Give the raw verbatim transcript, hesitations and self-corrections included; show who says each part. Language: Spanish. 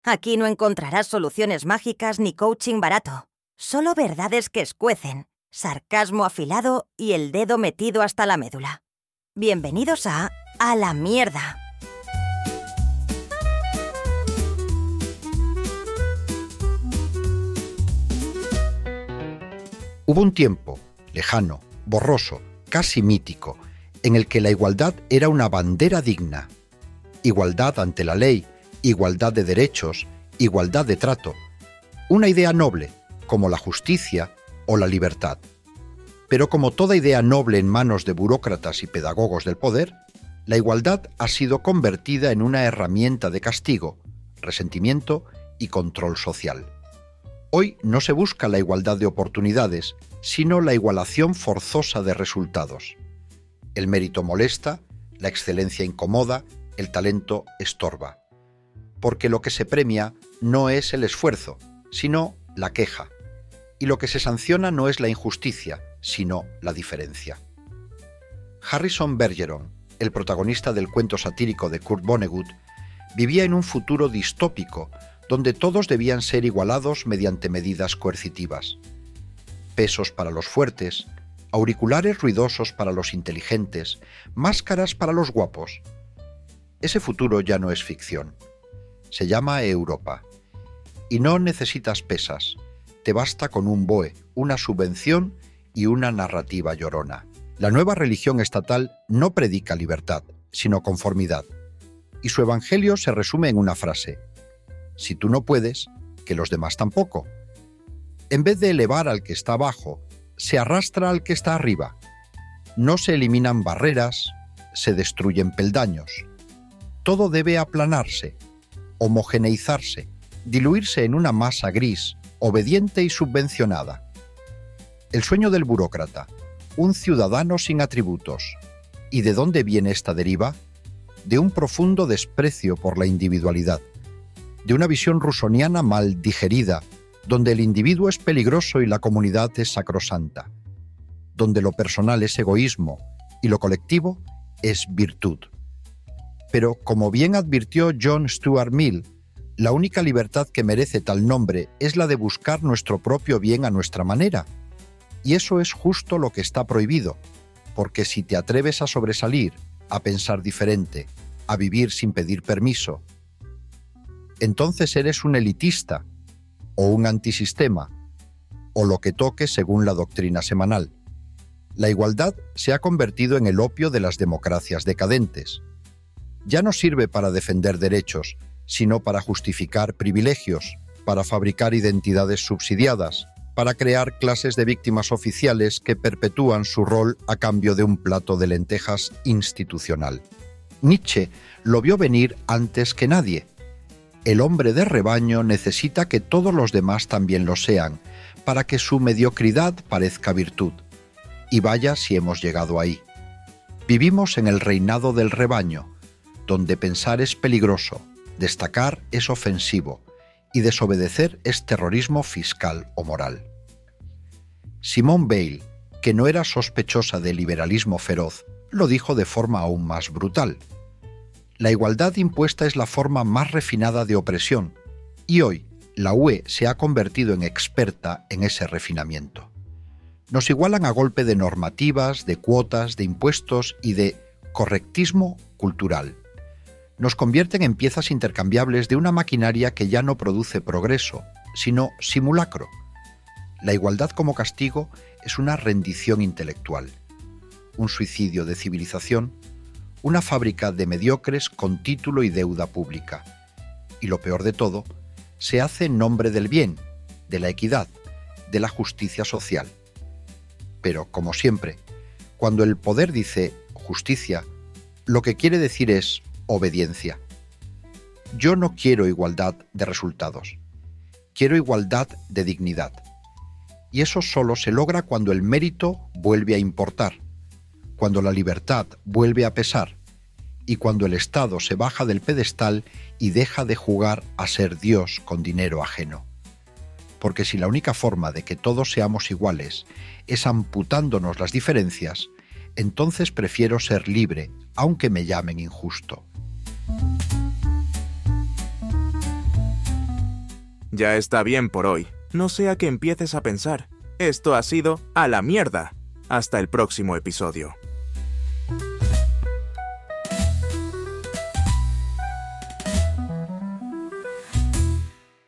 Speaker 1: Aquí no encontrarás soluciones mágicas ni coaching barato. Solo verdades que escuecen, sarcasmo afilado y el dedo metido hasta la médula. Bienvenidos a A la Mierda.
Speaker 2: Hubo un tiempo, lejano, borroso, casi mítico, en el que la igualdad era una bandera digna. Igualdad ante la ley, igualdad de derechos, igualdad de trato. Una idea noble, como la justicia o la libertad. Pero como toda idea noble en manos de burócratas y pedagogos del poder, la igualdad ha sido convertida en una herramienta de castigo, resentimiento y control social. Hoy no se busca la igualdad de oportunidades, sino la igualación forzosa de resultados. El mérito molesta, la excelencia incomoda, el talento estorba. Porque lo que se premia no es el esfuerzo, sino la queja. Y lo que se sanciona no es la injusticia, sino la diferencia. Harrison Bergeron, el protagonista del cuento satírico de Kurt Vonnegut, vivía en un futuro distópico donde todos debían ser igualados mediante medidas coercitivas. Pesos para los fuertes, auriculares ruidosos para los inteligentes, máscaras para los guapos. Ese futuro ya no es ficción. Se llama Europa. Y no necesitas pesas. Te basta con un B O E, una subvención y una narrativa llorona. La nueva religión estatal no predica libertad, sino conformidad. Y su evangelio se resume en una frase: si tú no puedes, que los demás tampoco. En vez de elevar al que está abajo, se arrastra al que está arriba. No se eliminan barreras, se destruyen peldaños. Todo debe aplanarse, homogeneizarse, diluirse en una masa gris, obediente y subvencionada. El sueño del burócrata, un ciudadano sin atributos. ¿Y de dónde viene esta deriva? De un profundo desprecio por la individualidad, de una visión rusoniana mal digerida, donde el individuo es peligroso y la comunidad es sacrosanta, donde lo personal es egoísmo y lo colectivo es virtud. Pero, como bien advirtió John Stuart Mill, la única libertad que merece tal nombre es la de buscar nuestro propio bien a nuestra manera. Y eso es justo lo que está prohibido, porque si te atreves a sobresalir, a pensar diferente, a vivir sin pedir permiso, entonces eres un elitista, o un antisistema, o lo que toque según la doctrina semanal. La igualdad se ha convertido en el opio de las democracias decadentes. Ya no sirve para defender derechos, sino para justificar privilegios, para fabricar identidades subsidiadas, para crear clases de víctimas oficiales que perpetúan su rol a cambio de un plato de lentejas institucional. Nietzsche lo vio venir antes que nadie. El hombre de rebaño necesita que todos los demás también lo sean, para que su mediocridad parezca virtud. Y vaya si hemos llegado ahí. Vivimos en el reinado del rebaño, donde pensar es peligroso, destacar es ofensivo, y desobedecer es terrorismo fiscal o moral. Simone Weil, que no era sospechosa de liberalismo feroz, lo dijo de forma aún más brutal. La igualdad impuesta es la forma más refinada de opresión, y hoy la U E se ha convertido en experta en ese refinamiento. Nos igualan a golpe de normativas, de cuotas, de impuestos y de correctismo cultural. Nos convierten en piezas intercambiables de una maquinaria que ya no produce progreso, sino simulacro. La igualdad como castigo es una rendición intelectual, un suicidio de civilización, una fábrica de mediocres con título y deuda pública. Y lo peor de todo, se hace en nombre del bien, de la equidad, de la justicia social. Pero, como siempre, cuando el poder dice justicia, lo que quiere decir es obediencia. Yo no quiero igualdad de resultados, quiero igualdad de dignidad. Y eso solo se logra cuando el mérito vuelve a importar, cuando la libertad vuelve a pesar y cuando el Estado se baja del pedestal y deja de jugar a ser Dios con dinero ajeno. Porque si la única forma de que todos seamos iguales es amputándonos las diferencias, entonces prefiero ser libre, aunque me llamen injusto.
Speaker 3: Ya está bien por hoy. No sea que empieces a pensar. Esto ha sido A la Mierda. Hasta el próximo episodio.